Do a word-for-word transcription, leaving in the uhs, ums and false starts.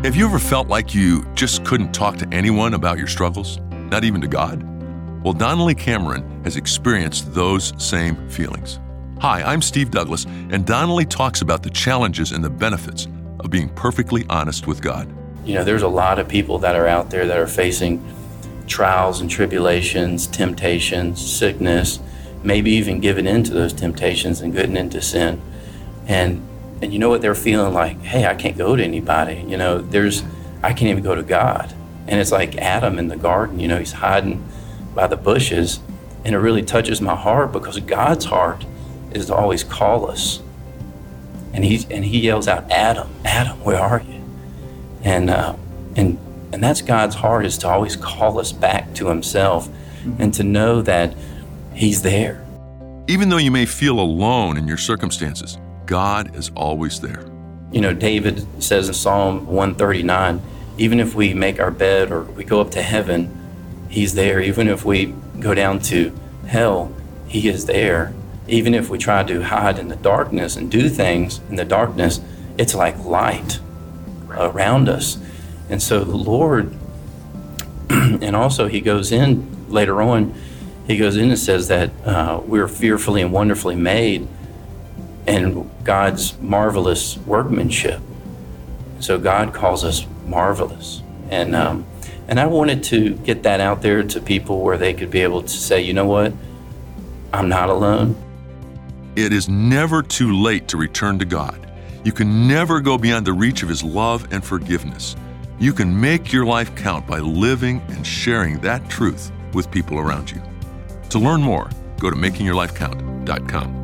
Have you ever felt like you just couldn't talk to anyone about your struggles, not even to God? Well, Donnelly Cameron has experienced those same feelings. Hi, I'm Steve Douglas, and Donnelly talks about the challenges and the benefits of being perfectly honest with God. You know, there's a lot of people that are out there that are facing trials and tribulations, temptations, sickness, maybe even giving into those temptations and getting into sin. And and you know what they're feeling like? Hey, I can't go to anybody. You know, there's, I can't even go to God. And it's like Adam in the garden, you know, he's hiding by the bushes. And it really touches my heart because God's heart is to always call us. And he, and he yells out, Adam, Adam, where are you? And, uh, and, and that's God's heart, is to always call us back to himself and to know that he's there. Even though you may feel alone in your circumstances, God is always there. You know, David says in Psalm one thirty-nine, even if we make our bed or we go up to heaven, he's there. Even if we go down to hell, he is there. Even if we try to hide in the darkness and do things in the darkness, it's like light around us. And so the Lord, and also he goes in later on, he goes in and says that uh, we're fearfully and wonderfully made, and God's marvelous workmanship. So God calls us marvelous. And um, and I wanted to get that out there to people where they could be able to say, you know what, I'm not alone. It is never too late to return to God. You can never go beyond the reach of his love and forgiveness. You can make your life count by living and sharing that truth with people around you. To learn more, go to making your life count dot com.